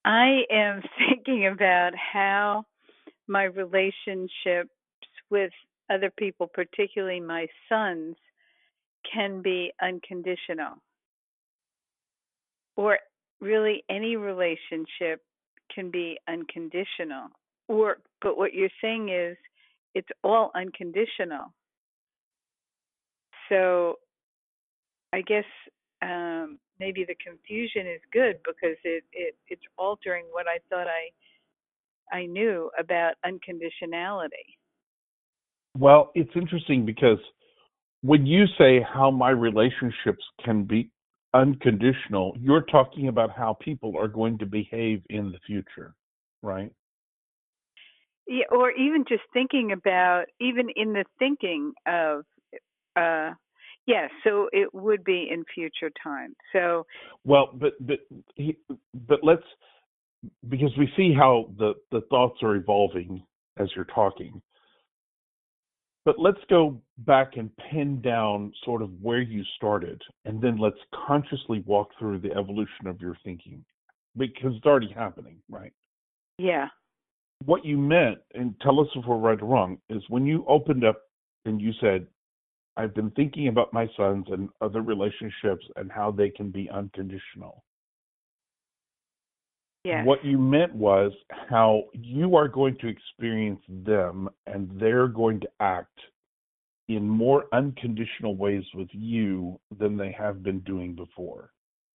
I am thinking about how my relationships with other people, particularly my sons, can be unconditional, or really any relationship can be unconditional. But what you're saying is it's all unconditional. So I guess maybe the confusion is good because it's altering what I thought I knew about unconditionality. Well, it's interesting because when you say how my relationships can be unconditional, you're talking about how people are going to behave in the future, right? Yeah, or even just thinking about, even in the thinking of, uh, yeah, so it would be in future time. So, Well, but let's, because we see how the thoughts are evolving as you're talking. But let's go back and pin down sort of where you started, and then let's consciously walk through the evolution of your thinking because it's already happening, right? yeah, What you meant, and tell us if we're right or wrong, is when you opened up and you said, I've been thinking about my sons and other relationships and how they can be unconditional. yes. What you meant was how you are going to experience them and they're going to act in more unconditional ways with you than they have been doing before.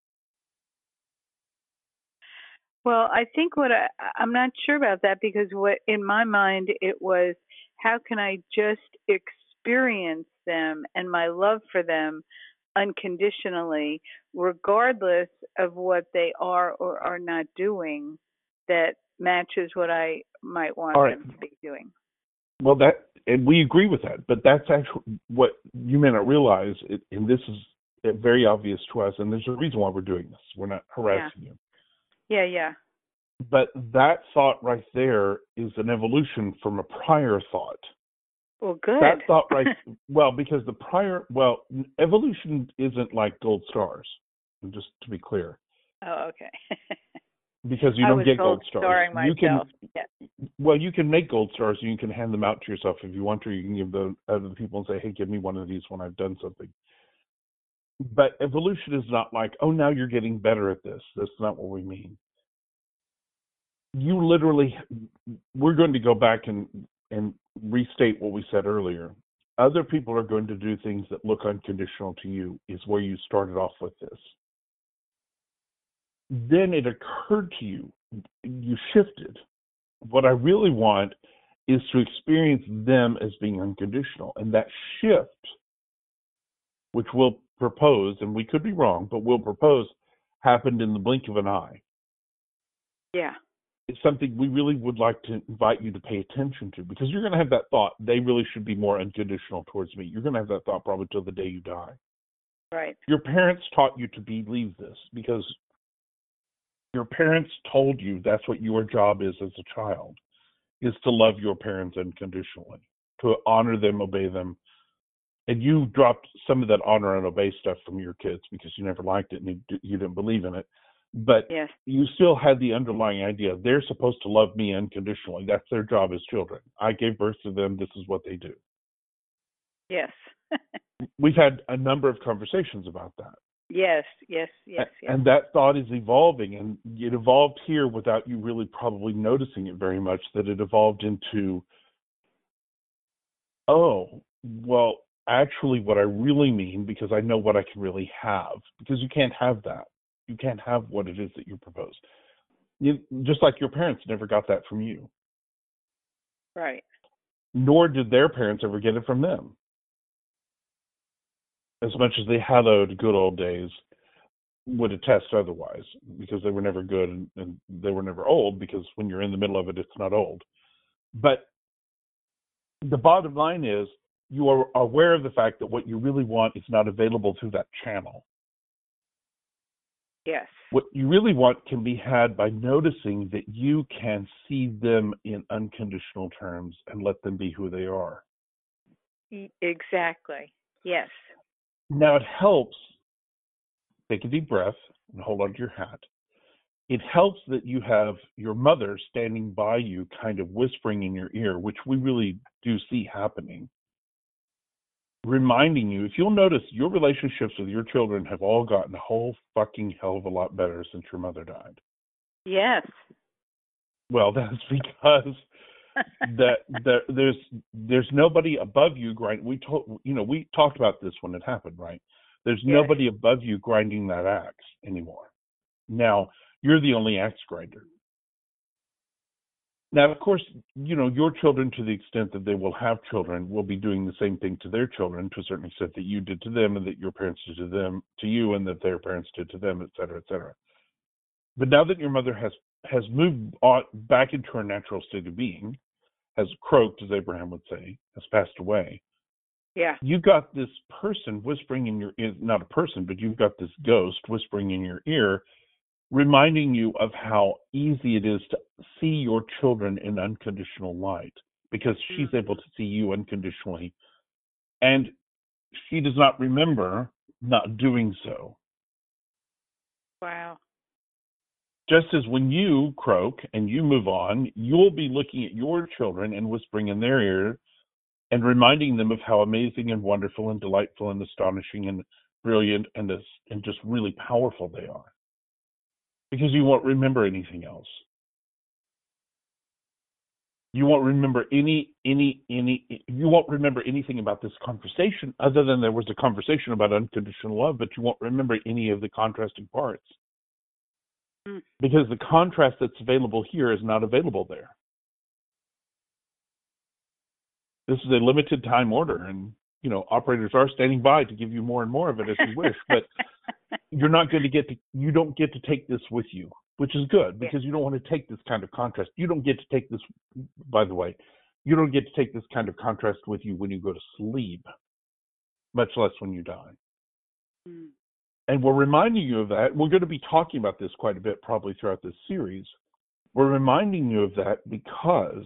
Well, I think I'm not sure about that because what in my mind it was, how can I just experience them and my love for them unconditionally, regardless of what they are or are not doing that matches what I might want All right. them to be doing. Well, and we agree with that, but that's actually what you may not realize, and this is very obvious to us, and there's a reason why we're doing this. We're not Yeah. harassing you. Yeah, yeah. But that thought right there is an evolution from a prior thought. Well, That good. thought right, well, because evolution isn't like gold stars, just to be clear, Oh, okay. because you I don't was get gold gold stars. starring You can, myself. Yeah. well, you can make gold stars and you can hand them out to yourself if you want to. You can give them to other people and say, hey, give me one of these when I've done something. But evolution is not like, oh, now you're getting better at this. That's not what we mean. You literally, we're going to go back and restate what we said earlier. Other people are going to do things that look unconditional to you, is where you started off with this. Then it occurred to you, you shifted. What I really want is to experience them as being unconditional. And that shift, which we'll propose, and we could be wrong, but we'll propose, happened in the blink of an eye. Yeah. It's something we really would like to invite you to pay attention to, because you're going to have that thought, they really should be more unconditional towards me. You're going to have that thought probably till the day you die. Right. Your parents taught you to believe this because your parents told you that's what your job is as a child, is to love your parents unconditionally, to honor them, obey them. And you dropped some of that honor and obey stuff from your kids because you never liked it and you didn't believe in it. But Yes. you still had the underlying idea they're supposed to love me unconditionally. That's their job as children. I gave birth to them. This is what they do. Yes. We've had a number of conversations about that. Yes, yes, yes, yes. And that thought is evolving, and it evolved here without you really probably noticing it very much, that it evolved into, oh, well, actually what I really mean, because I know what I can really have, because you can't have that. You can't have what it is that you propose. Just like your parents never got that from you, Right. nor did their parents ever get it from them. As much as they hallowed good old days would attest otherwise, because they were never good and they were never old, because when you're in the middle of it, it's not old. But the bottom line is you are aware of the fact that what you really want is not available through that channel. Yes. What you really want can be had by noticing that you can see them in unconditional terms and let them be who they are. Exactly. Yes. Now it helps, take a deep breath and hold on to your hat. it helps that you have your mother standing by you, kind of whispering in your ear, which we really do see happening, reminding you. If you'll notice, your relationships with your children have all gotten a whole fucking hell of a lot better since your mother died. Yes. Well, that's because there's nobody above you grinding. We talked about this when it happened, right? There's Yes. nobody above you grinding that axe anymore. Now you're the only axe grinder. Now, of course, your children, to the extent that they will have children, will be doing the same thing to their children to a certain extent that you did to them, and that your parents did to you, and that their parents did to them, et cetera, et cetera. But now that your mother has moved on back into her natural state of being, has croaked, as Abraham would say, has passed away. Yeah. You've got this person whispering in your ear, not a person, but you've got this ghost whispering in your ear, reminding you of how easy it is to see your children in unconditional light, because she's able to see you unconditionally. And she does not remember not doing so. Wow. Just as when you croak and you move on, you'll be looking at your children and whispering in their ear and reminding them of how amazing and wonderful and delightful and astonishing and brilliant and just really powerful they are. Because you won't remember anything else. You won't remember you won't remember anything about this conversation other than there was a conversation about unconditional love, but you won't remember any of the contrasting parts. Because the contrast that's available here is not available there. This is a limited time order, and operators are standing by to give you more and more of it as you wish, but you don't get to take this with you, which is good, because you don't want to take this kind of contrast. You don't get to take this, by the way, you don't get to take this kind of contrast with you when you go to sleep, much less when you die. And we're reminding you of that. We're going to be talking about this quite a bit probably throughout this series. We're reminding you of that because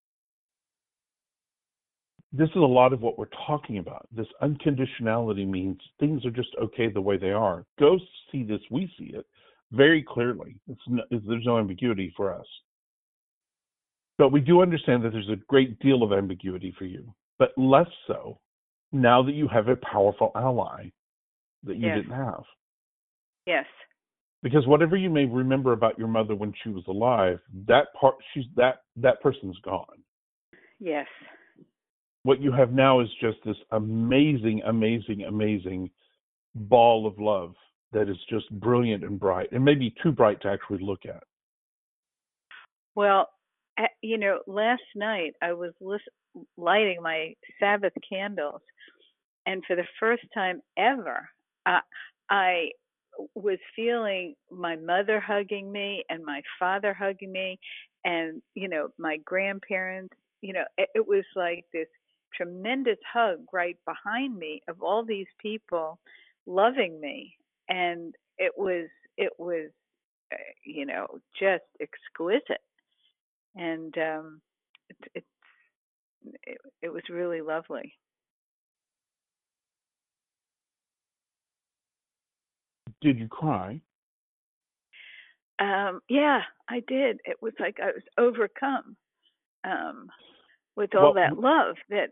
this is a lot of what we're talking about. This unconditionality means things are just okay the way they are. Ghosts see this, we see it very clearly. There's no ambiguity for us. But we do understand that there's a great deal of ambiguity for you, but less so now that you have a powerful ally that you didn't have. Yes. Because whatever you may remember about your mother when she was alive, that person's gone. Yes. What you have now is just this amazing, amazing, amazing ball of love that is just brilliant and bright, and maybe too bright to actually look at. Well, last night I was lighting my Sabbath candles, and for the first time ever, I was feeling my mother hugging me and my father hugging me, and my grandparents. It was like this tremendous hug right behind me of all these people loving me, and it was just exquisite, and it was really lovely. Did you cry? Yeah, I did. It was like I was overcome with all that love that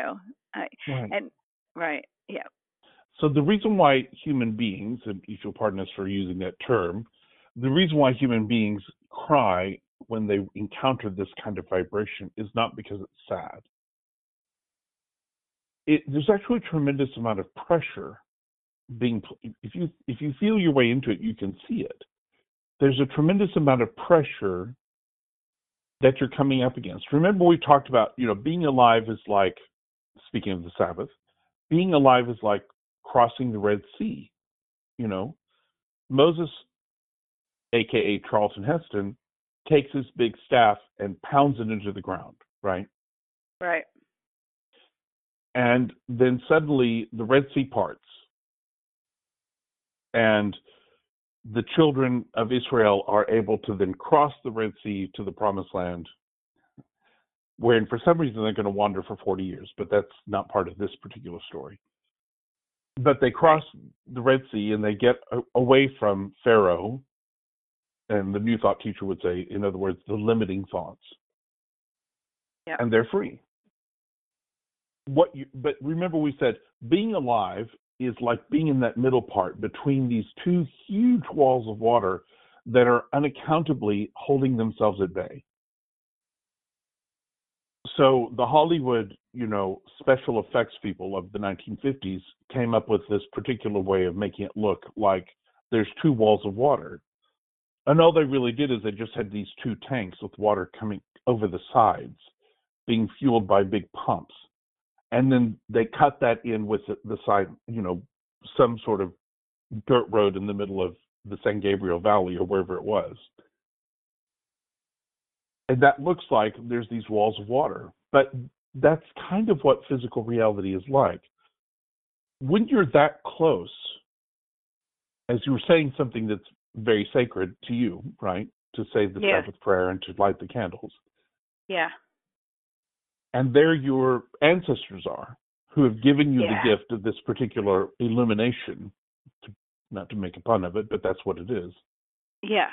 right. Yeah. So the reason why human beings, and if you'll pardon us for using that term, the reason why human beings cry when they encounter this kind of vibration is not because it's sad. There's actually a tremendous amount of pressure being, if you feel your way into it, you can see it. There's a tremendous amount of pressure that you're coming up against. Remember, we talked about, being alive is like, speaking of the Sabbath, being alive is like crossing the Red Sea. Moses, aka Charlton Heston, takes his big staff and pounds it into the ground, right? Right. And then suddenly the Red Sea parts, and the children of Israel are able to then cross the Red Sea to the Promised Land, wherein for some reason they're going to wander for 40 years, but that's not part of this particular story. But they cross the Red Sea and they get away from Pharaoh, and the New Thought teacher would say, in other words, the limiting thoughts. Yeah. And they're free. But remember, we said being alive is like being in that middle part between these two huge walls of water that are unaccountably holding themselves at bay. So the Hollywood, special effects people of the 1950s came up with this particular way of making it look like there's two walls of water. And all they really did is they just had these two tanks with water coming over the sides, being fueled by big pumps. And then they cut that in with the side, some sort of dirt road in the middle of the San Gabriel Valley or wherever it was. And that looks like there's these walls of water. But that's kind of what physical reality is like. When you're that close, as you were saying something that's very sacred to you, right? To say the Sabbath prayer and to light the candles. Yeah. And there your ancestors are, who have given you the gift of this particular illumination. Not to make a pun of it, but that's what it is. Yeah.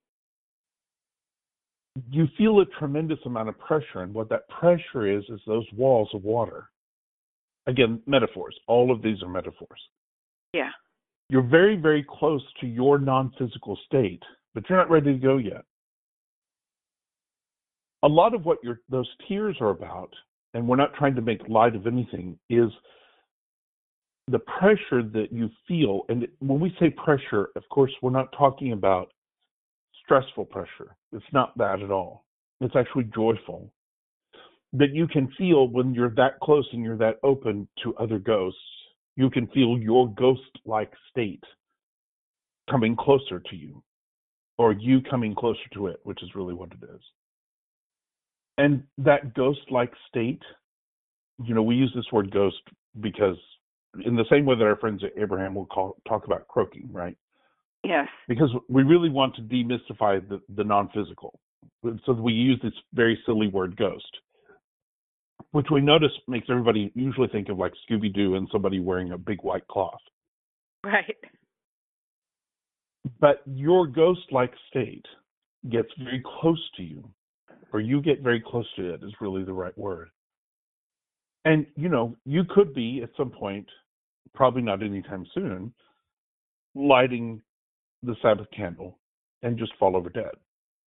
You feel a tremendous amount of pressure, and what that pressure is those walls of water. Again, metaphors. All of these are metaphors. Yeah. You're very, very close to your non-physical state, but you're not ready to go yet. A lot of what those tears are about, and we're not trying to make light of anything, is the pressure that you feel. And when we say pressure, of course, we're not talking about stressful pressure. It's not that at all. It's actually joyful. That you can feel when you're that close and you're that open to other ghosts. You can feel your ghost-like state coming closer to you, or you coming closer to it, which is really what it is. And that ghost-like state, we use this word ghost because in the same way that our friends at Abraham will talk about croaking, right? Yes. Because we really want to demystify the non-physical. So we use this very silly word ghost, which we notice makes everybody usually think of like Scooby-Doo and somebody wearing a big white cloth. Right. But your ghost-like state gets very close to you, or you get very close to it is really the right word. And, you could be at some point, probably not anytime soon, lighting the Sabbath candle and just fall over dead.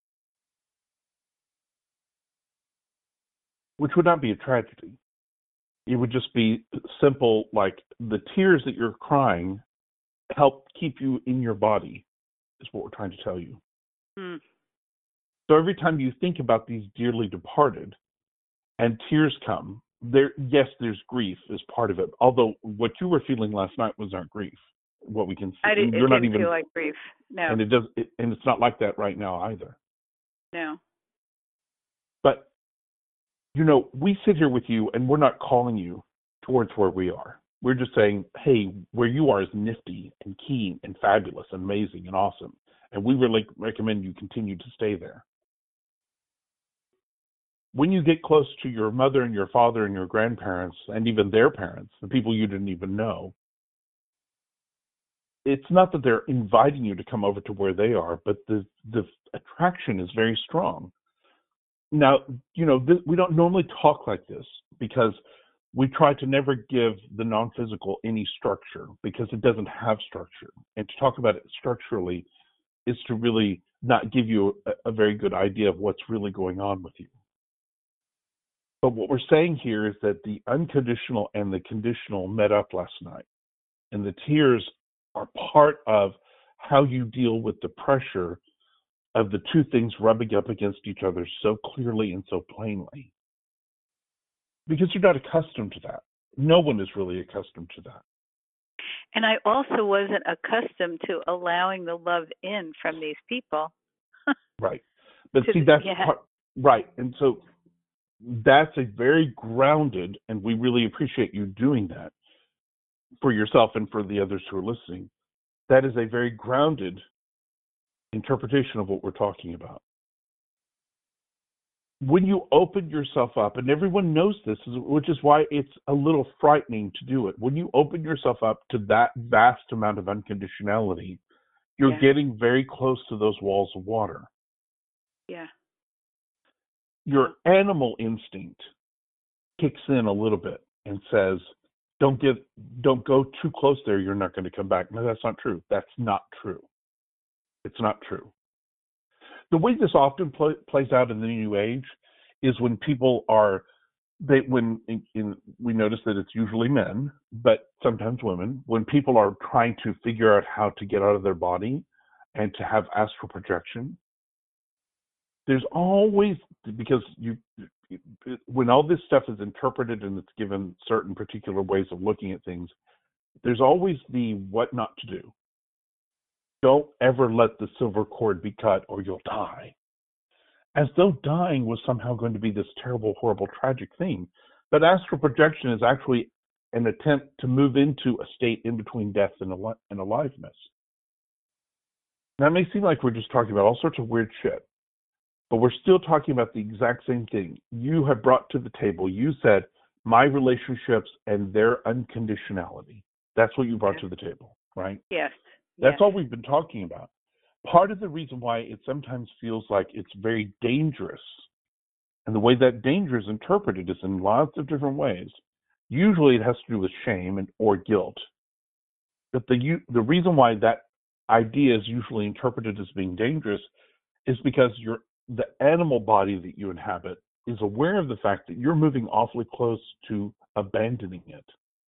Which would not be a tragedy. It would just be simple, like the tears that you're crying help keep you in your body, is what we're trying to tell you. Mm. So every time you think about these dearly departed and tears come, there's grief as part of it. Although what you were feeling last night was not grief. What we can see, It didn't feel like grief. No. And and it's not like that right now either. No. But we sit here with you, and we're not calling you towards where we are. We're just saying, hey, where you are is nifty and keen and fabulous and amazing and awesome. And we really recommend you continue to stay there. When you get close to your mother and your father and your grandparents and even their parents, the people you didn't even know, it's not that they're inviting you to come over to where they are, but the attraction is very strong. Now, we don't normally talk like this because we try to never give the non-physical any structure because it doesn't have structure. And to talk about it structurally is to really not give you a very good idea of what's really going on with you. But what we're saying here is that the unconditional and the conditional met up last night. And the tears are part of how you deal with the pressure of the two things rubbing up against each other so clearly and so plainly. Because you're not accustomed to that. No one is really accustomed to that. And I also wasn't accustomed to allowing the love in from these people. Right. But see, that's part, right. And so that's a very grounded, and we really appreciate you doing that for yourself and for the others who are listening. That is a very grounded interpretation of what we're talking about. When you open yourself up, and everyone knows this, which is why it's a little frightening to do it. When you open yourself up to that vast amount of unconditionality, you're Yeah. getting very close to those walls of water. Yeah. Your animal instinct kicks in a little bit and says, don't go too close there, you're not going to come back. No, that's not true. That's not true. It's not true. The way this often plays out in the New Age is when people are, we notice that it's usually men, but sometimes women, when people are trying to figure out how to get out of their body and to have astral projection, there's always, because when all this stuff is interpreted and it's given certain particular ways of looking at things, there's always the what not to do. Don't ever let the silver cord be cut or you'll die. As though dying was somehow going to be this terrible, horrible, tragic thing. But astral projection is actually an attempt to move into a state in between death and aliveness. Now, it may seem like we're just talking about all sorts of weird shit, but we're still talking about the exact same thing. You have brought to the table, you said, my relationships and their unconditionality. That's what you brought to the table, right? Yes. That's all we've been talking about. Part of the reason why it sometimes feels like it's very dangerous, and the way that danger is interpreted is in lots of different ways. Usually it has to do with shame or guilt. But the reason why that idea is usually interpreted as being dangerous is because the animal body that you inhabit is aware of the fact that you're moving awfully close to abandoning it.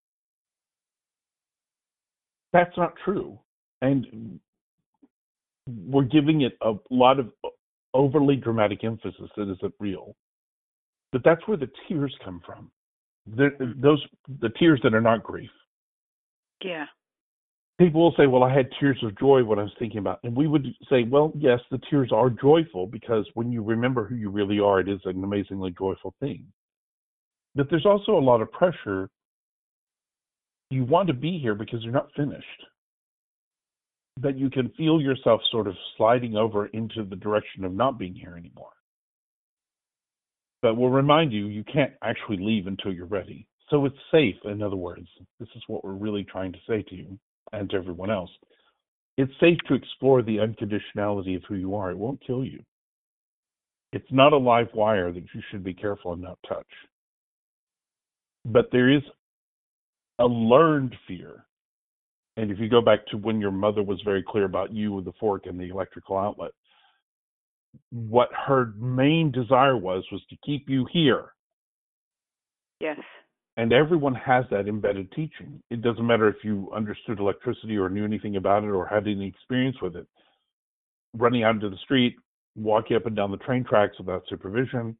That's not true. And we're giving it a lot of overly dramatic emphasis that isn't real. But that's where the tears come from. The tears that are not grief. Yeah. People will say, well, I had tears of joy when I was thinking about it. And we would say, well, yes, the tears are joyful because when you remember who you really are, it is an amazingly joyful thing. But there's also a lot of pressure. You want to be here because you're not finished. That you can feel yourself sort of sliding over into the direction of not being here anymore. But we'll remind you, you can't actually leave until you're ready. So it's safe, in other words. This is what we're really trying to say to you and to everyone else. It's safe to explore the unconditionality of who you are. It won't kill you. It's not a live wire that you should be careful and not touch. But there is a learned fear. And if you go back to when your mother was very clear about you with the fork and the electrical outlet, what her main desire was to keep you here. Yes. And everyone has that embedded teaching. It doesn't matter if you understood electricity or knew anything about it or had any experience with it. Running out into the street, walking up and down the train tracks without supervision,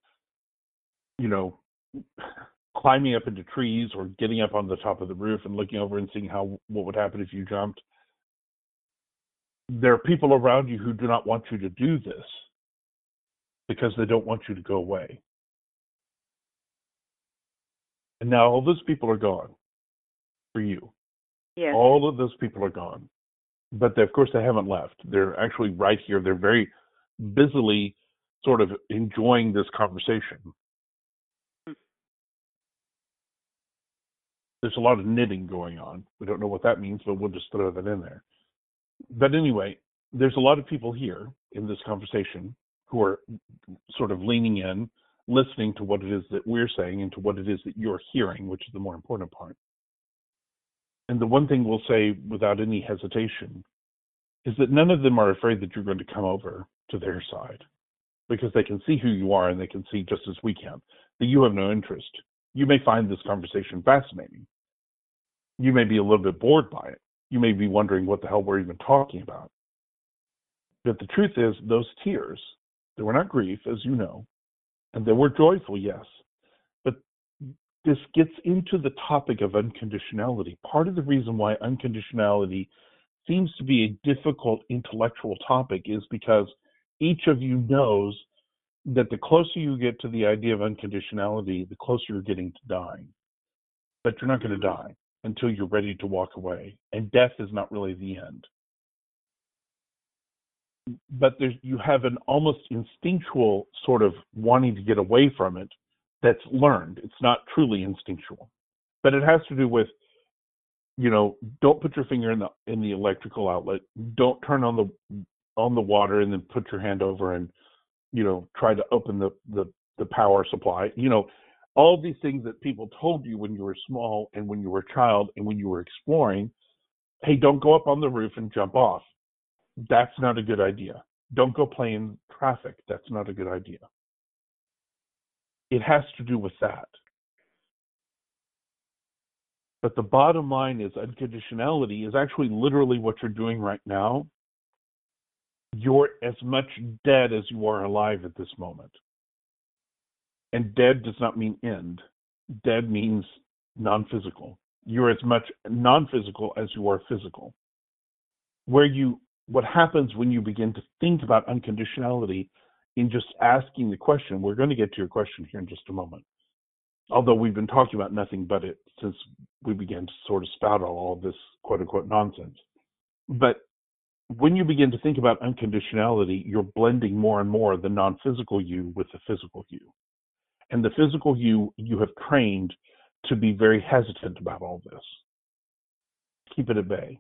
climbing up into trees or getting up on the top of the roof and looking over and seeing what would happen if you jumped. There are people around you who do not want you to do this because they don't want you to go away. And now all those people are gone for you. Yes. All of those people are gone. But of course they haven't left. They're actually right here. They're very busily sort of enjoying this conversation. There's a lot of knitting going on. We don't know what that means, but we'll just throw that in there. But anyway, there's a lot of people here in this conversation who are sort of leaning in, listening to what it is that we're saying and to what it is that you're hearing, which is the more important part. And the one thing we'll say without any hesitation is that none of them are afraid that you're going to come over to their side because they can see who you are and they can see just as we can that you have no interest. You may find this conversation fascinating. You may be a little bit bored by it. You may be wondering what the hell we're even talking about. But the truth is, those tears, they were not grief, as you know, and they were joyful, yes. But this gets into the topic of unconditionality. Part of the reason why unconditionality seems to be a difficult intellectual topic is because each of you knows that the closer you get to the idea of unconditionality, the closer you're getting to dying. But you're not going to die until you're ready to walk away. And death is not really the end. But you have an almost instinctual sort of wanting to get away from it that's learned. It's not truly instinctual. But it has to do with don't put your finger in the electrical outlet. Don't turn on the water and then put your hand over and try to open the power supply. All of these things that people told you when you were small and when you were a child and when you were exploring. Hey, don't go up on the roof and jump off. That's not a good idea. Don't go play in traffic. That's not a good idea. It has to do with that. But the bottom line is unconditionality is actually literally what you're doing right now. You're as much dead as you are alive at this moment. And dead does not mean end. Dead means non-physical. You're as much non-physical as you are physical. What happens when you begin to think about unconditionality in just asking the question, we're going to get to your question here in just a moment, although we've been talking about nothing but it since we began to sort of spout all of this quote-unquote nonsense. But when you begin to think about unconditionality, you're blending more and more the non-physical you with the physical you. And the physical you have trained to be very hesitant about all this. Keep it at bay.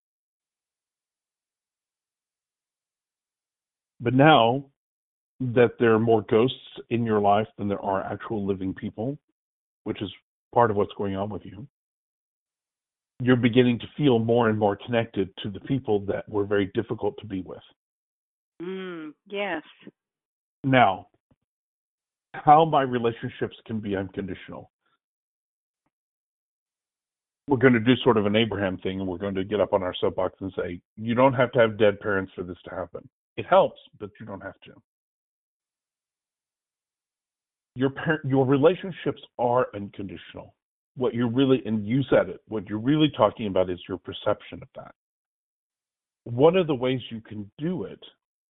But now that there are more ghosts in your life than there are actual living people, which is part of what's going on with you, you're beginning to feel more and more connected to the people that were very difficult to be with. Yes. Now, how my relationships can be unconditional. We're going to do sort of an Abraham thing, and we're going to get up on our soapbox and say, you don't have to have dead parents for this to happen. It helps, but you don't have to. Your relationships are unconditional. What you're really, and you said it, what you're really talking about is your perception of that. One of the ways you can do it,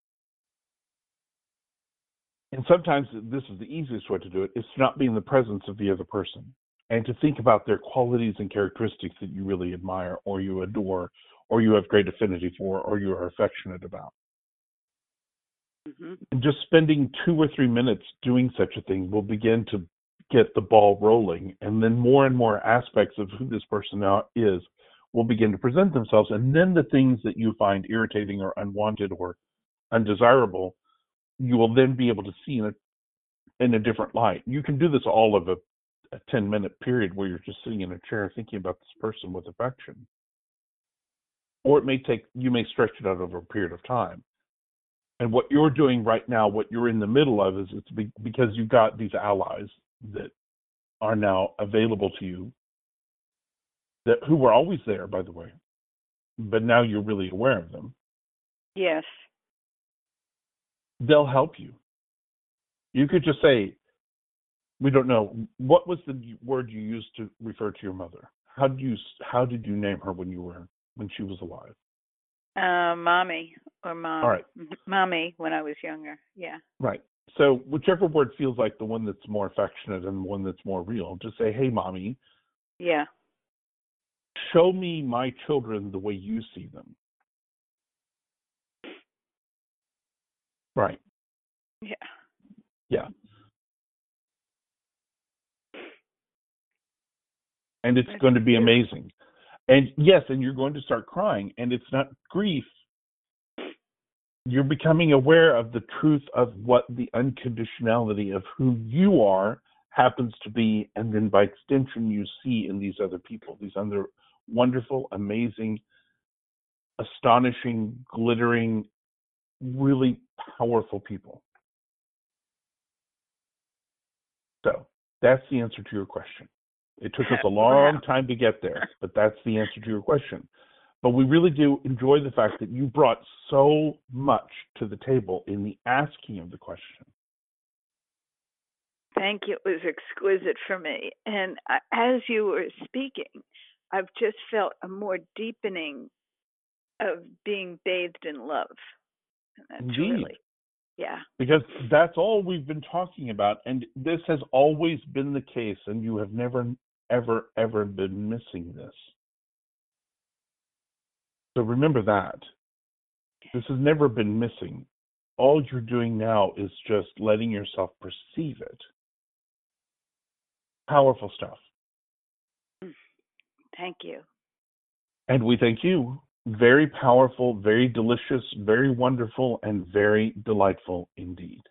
and sometimes this is the easiest way to do it, is to not be in the presence of the other person and to think about their qualities and characteristics that you really admire or you adore or you have great affinity for or you are affectionate about. And just spending 2 or 3 minutes doing such a thing will begin to get the ball rolling, and then more and more aspects of who this person now is will begin to present themselves, and then the things that you find irritating or unwanted or undesirable, you will then be able to see in a different light. You can do this all of a 10-minute period where you're just sitting in a chair thinking about this person with affection. Or you may stretch it out over a period of time. And what you're doing right now, what you're in the middle of, is it's because you've got these allies that are now available to you, who were always there, by the way, but now you're really aware of them. Yes. They'll help you. You could just say, we don't know, what was the word you used to refer to your mother? How did you name her when she was alive? Mommy or mom. All right. Mommy when I was younger. Yeah. Right. So whichever word feels like the one that's more affectionate and the one that's more real, just say, hey, Mommy. Yeah. Show me my children the way you see them. Right. Yeah. Yeah. And it's going to be amazing. And yes, and you're going to start crying, and it's not grief. You're becoming aware of the truth of what the unconditionality of who you are happens to be, and then by extension you see in these other people, these other wonderful, amazing, astonishing, glittering, really powerful people. So that's the answer to your question. It took us a long time to get there, but that's the answer to your question. But we really do enjoy the fact that you brought so much to the table in the asking of the question. Thank you. It was exquisite for me. And as you were speaking, I've just felt a more deepening of being bathed in love. And that's Indeed. really, yeah. Because that's all we've been talking about. And this has always been the case. And you have never, ever, ever been missing this. So remember that. This has never been missing. All you're doing now is just letting yourself perceive it. Powerful stuff. Thank you. And we thank you. Very powerful, very delicious, very wonderful, and very delightful indeed.